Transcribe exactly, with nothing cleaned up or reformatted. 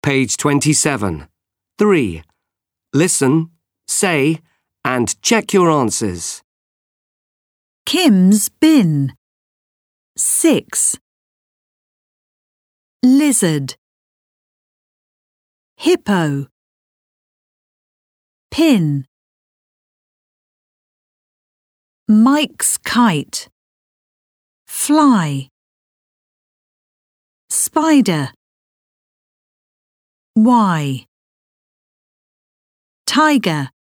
Page twenty-seven. three. Listen, say, and check your answers. Kim's bin. six. Lizard. Hippo. Pin. Mike's kite. Fly. Spider. Y. Tiger.